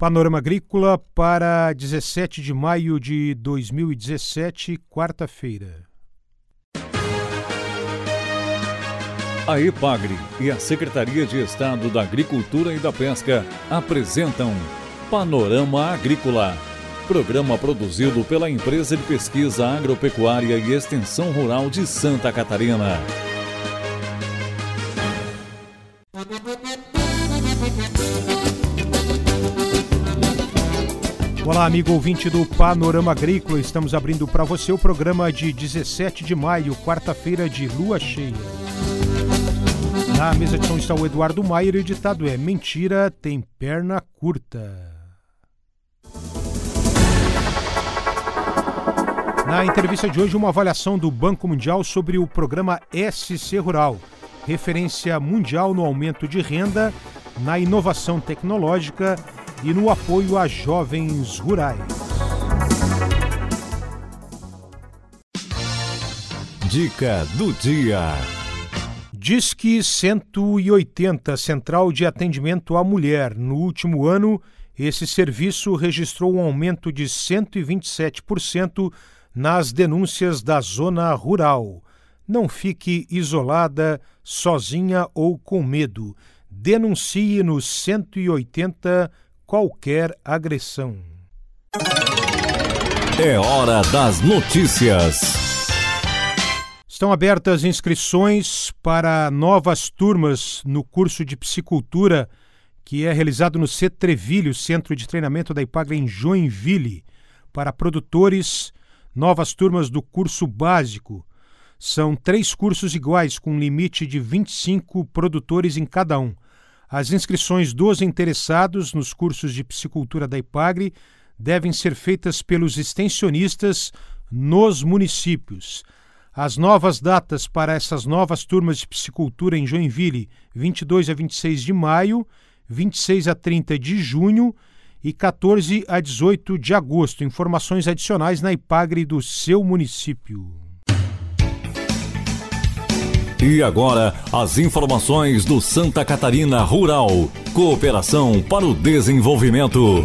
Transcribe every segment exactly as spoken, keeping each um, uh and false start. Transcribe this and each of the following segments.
Panorama Agrícola para dezessete de maio de dois mil e dezessete, quarta-feira. A EPAGRE e a Secretaria de Estado da Agricultura e da Pesca apresentam Panorama Agrícola, programa produzido pela Empresa de Pesquisa Agropecuária e Extensão Rural de Santa Catarina. Olá, amigo ouvinte do Panorama Agrícola. Estamos abrindo para você o programa de dezessete de maio, quarta-feira de lua cheia. Na mesa de som está o Eduardo Maier e o ditado é: mentira tem perna curta. Na entrevista de hoje, uma avaliação do Banco Mundial sobre o programa S C Rural, referência mundial no aumento de renda, na inovação tecnológica e no apoio a jovens rurais. Dica do dia. Disque cento e oitenta, Central de Atendimento à Mulher. No último ano, esse serviço registrou um aumento de cento e vinte e sete por cento nas denúncias da zona rural. Não fique isolada, sozinha ou com medo. Denuncie no cento e oitenta qualquer agressão. É hora das notícias. Estão abertas inscrições para novas turmas no curso de psicultura que é realizado no CETREVILE, Centro de Treinamento da EPAGRE em Joinville, para produtores, novas turmas do curso básico. São três cursos iguais com limite de vinte e cinco produtores em cada um. As inscrições dos interessados nos cursos de psicultura da EPAGRE devem ser feitas pelos extensionistas nos municípios. As novas datas para essas novas turmas de psicultura em Joinville, vinte e dois a vinte e seis de maio, vinte e seis a trinta de junho e quatorze a dezoito de agosto. Informações adicionais na EPAGRE do seu município. E agora, as informações do Santa Catarina Rural. Cooperação para o Desenvolvimento.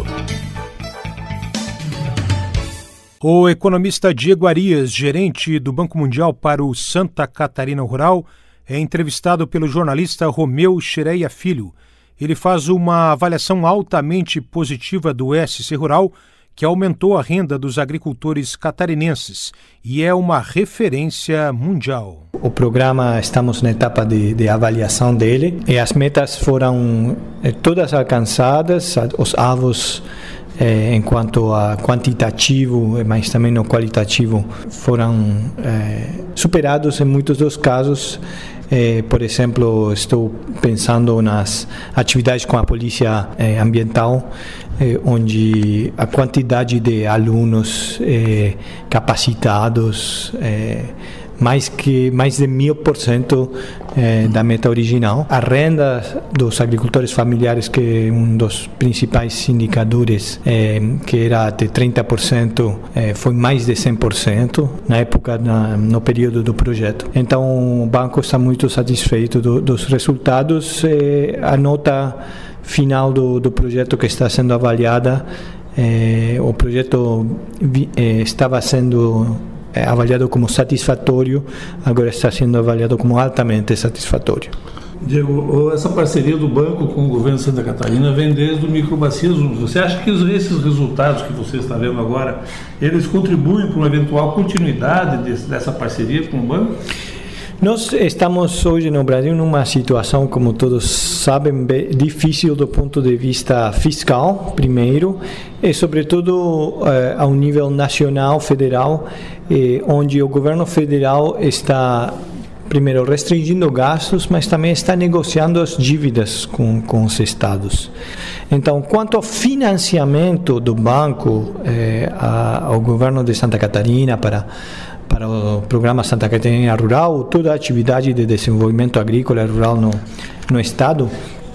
O economista Diego Arias, gerente do Banco Mundial para o Santa Catarina Rural, é entrevistado pelo jornalista Romeu Xereia Filho. Ele faz uma avaliação altamente positiva do S C Rural, que aumentou a renda dos agricultores catarinenses e é uma referência mundial. O programa, estamos na etapa de, de avaliação dele e as metas foram eh, todas alcançadas, os alvos eh, enquanto a quantitativo, mas também no qualitativo, foram eh, superados em muitos dos casos. Eh, por exemplo, estou pensando nas atividades com a polícia eh, ambiental, eh, onde a quantidade de alunos eh, capacitados eh, mais que mais de mil por cento eh, da meta original. A renda dos agricultores familiares, que é um dos principais indicadores, eh, que era de trinta por cento, eh, foi mais de cem por cento na época, na, no período do projeto. Então o banco está muito satisfeito do, dos resultados. Eh, a nota final do, do projeto que está sendo avaliada, eh, o projeto eh, estava sendo é avaliado como satisfatório, agora está sendo avaliado como altamente satisfatório. Diego, essa parceria do banco com o governo de Santa Catarina vem desde o microbacismo. Você acha que esses resultados que você está vendo agora, eles contribuem para uma eventual continuidade desse, dessa parceria com o banco? Nós estamos hoje no Brasil numa situação, como todos sabem, difícil do ponto de vista fiscal, primeiro, e sobretudo eh, ao nível nacional, federal, eh, onde o governo federal está, primeiro, restringindo gastos, mas também está negociando as dívidas com, com os estados. Então, quanto ao financiamento do banco eh, a, ao governo de Santa Catarina para para o programa Santa Catarina Rural, toda a atividade de desenvolvimento agrícola e rural no, no estado,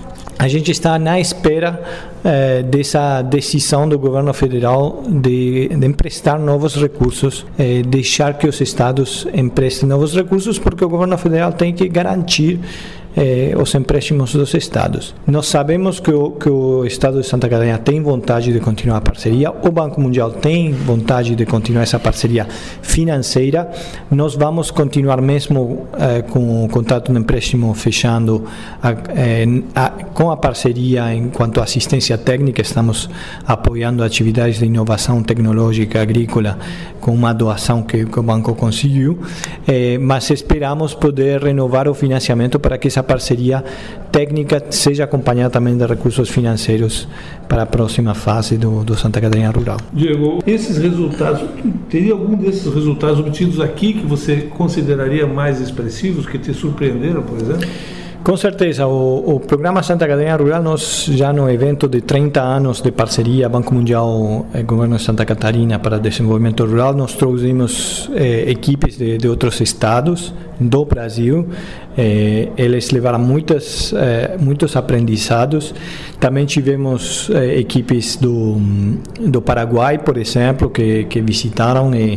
a gente está na espera eh, dessa decisão do governo federal de, de emprestar novos recursos, eh, deixar que os estados emprestem novos recursos, porque o governo federal tem que garantir eh, os empréstimos dos estados. Nós sabemos que o, que o estado de Santa Catarina tem vontade de continuar a parceria, o Banco Mundial tem vontade de continuar essa parceria financeira. Nós vamos continuar mesmo eh, com o contrato de empréstimo fechando a, eh, a, com a parceria enquanto assistência técnica. Estamos apoiando atividades de inovação tecnológica agrícola com uma doação que, que o banco conseguiu, eh, mas esperamos poder renovar o financiamento para que essa parceria técnica seja acompanhada também de recursos financeiros para a próxima fase do, do Santa Catarina Rural. Diego, esses resultados, teria algum desses resultados obtidos aqui que você consideraria mais expressivos, que te surpreenderam, por exemplo? Com certeza, o, o programa Santa Catarina Rural, nós já no evento de trinta anos de parceria Banco Mundial e Governo de Santa Catarina para Desenvolvimento Rural, nós trouxemos eh, equipes de, de outros estados do Brasil. Eh, eles levaram muitas, eh, muitos aprendizados. Também tivemos eh, equipes do, do Paraguai, por exemplo, que, que visitaram e,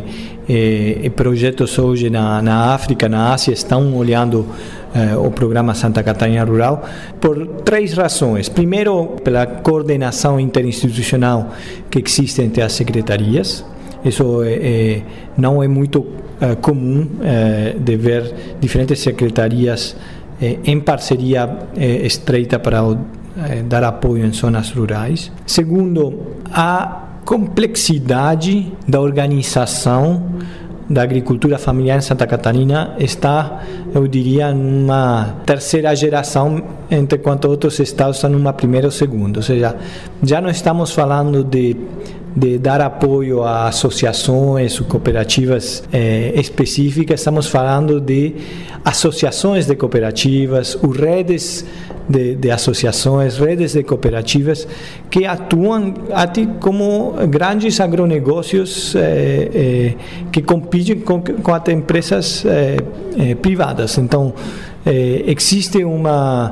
e, e projetos hoje na, na África, na Ásia, estão olhando eh, o programa Santa Catarina Rural por três razões. Primeiro, pela coordenação interinstitucional que existe entre as secretarias. Isso é, é, não é muito uh, comum uh, de ver diferentes secretarias uh, em parceria uh, estreita para uh, dar apoio em zonas rurais. Segundo, a complexidade da organização da agricultura familiar em Santa Catarina está, eu diria, numa terceira geração, enquanto outros estados estão numa primeira ou segunda. Ou seja, já não estamos falando de de dar apoio a associações ou cooperativas eh, específicas, estamos falando de associações de cooperativas, ou redes de, de associações, redes de cooperativas que atuam até como grandes agronegócios eh, eh, que competem com, com as empresas eh, eh, privadas. Então, eh, existe uma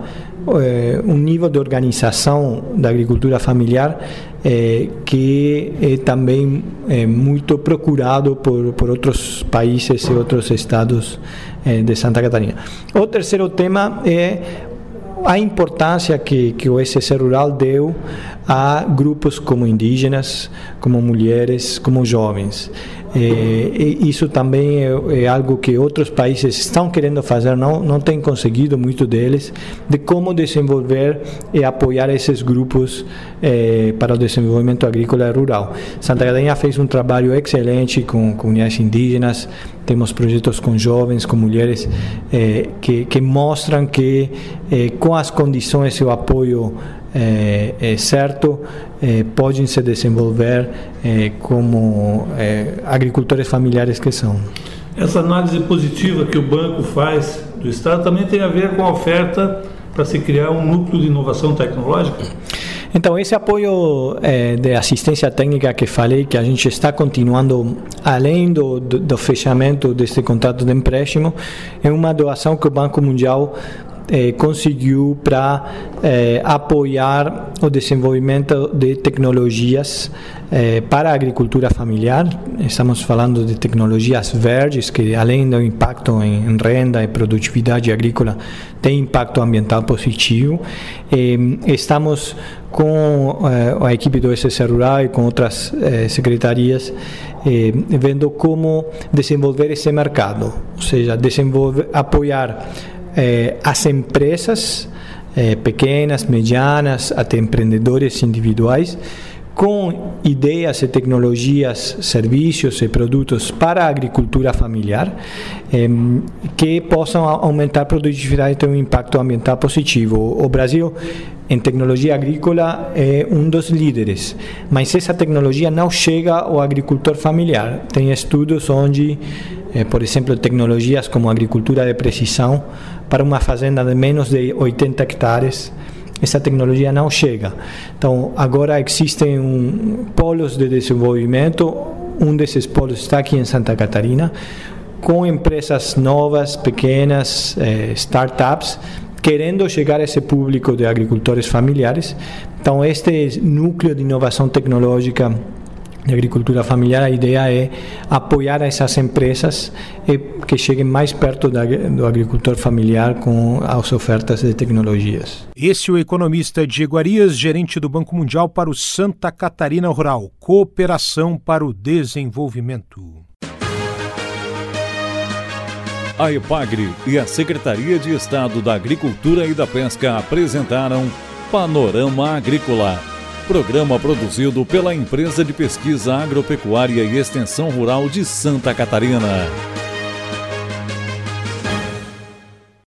um nível de organização da agricultura familiar eh, que é também é muito procurado por, por outros países e outros estados eh, de Santa Catarina. O terceiro tema é a importância que, que o S C Rural deu a grupos como indígenas, como mulheres, como jovens. É, isso também é, é algo que outros países estão querendo fazer, não, não têm conseguido, muito deles, de como desenvolver e apoiar esses grupos é, para o desenvolvimento agrícola e rural. Santa Catarina fez um trabalho excelente com comunidades indígenas, temos projetos com jovens, com mulheres, é, que, que mostram que é, com as condições e o apoio É, é certo, é, podem se desenvolver é, como é, agricultores familiares que são. Essa análise positiva que o banco faz do Estado também tem a ver com a oferta para se criar um núcleo de inovação tecnológica? Então, esse apoio é, de assistência técnica que falei, que a gente está continuando além do, do, do fechamento deste contrato de empréstimo, é uma doação que o Banco Mundial Eh, conseguiu para eh, apoiar o desenvolvimento de tecnologias eh, para a agricultura familiar. Estamos falando de tecnologias verdes que, além do impacto em, em renda e produtividade agrícola, tem impacto ambiental positivo. Eh, estamos com eh, a equipe do S C Rural e com outras eh, secretarias eh, vendo como desenvolver esse mercado, ou seja, desenvolver, apoiar Eh, as empresas eh, pequenas, medianas, até empreendedores individuais, com ideias e tecnologias, serviços e produtos para a agricultura familiar, eh, que possam aumentar a produtividade e ter um impacto ambiental positivo. O Brasil, em tecnologia agrícola, é um dos líderes, mas essa tecnologia não chega ao agricultor familiar. Tem estudos onde, eh, por exemplo, tecnologias como agricultura de precisão para uma fazenda de menos de oitenta hectares, essa tecnologia não chega. Então, agora existem um, polos de desenvolvimento, um desses polos está aqui em Santa Catarina, com empresas novas, pequenas, eh, startups, querendo chegar a esse público de agricultores familiares. Então, este núcleo de inovação tecnológica de agricultura familiar, a ideia é apoiar essas empresas e que cheguem mais perto da, do agricultor familiar com as ofertas de tecnologias. Esse é o economista Diego Arias, gerente do Banco Mundial para o Santa Catarina Rural, Cooperação para o Desenvolvimento. A EPAGRE e a Secretaria de Estado da Agricultura e da Pesca apresentaram Panorama Agrícola, programa produzido pela Empresa de Pesquisa Agropecuária e Extensão Rural de Santa Catarina.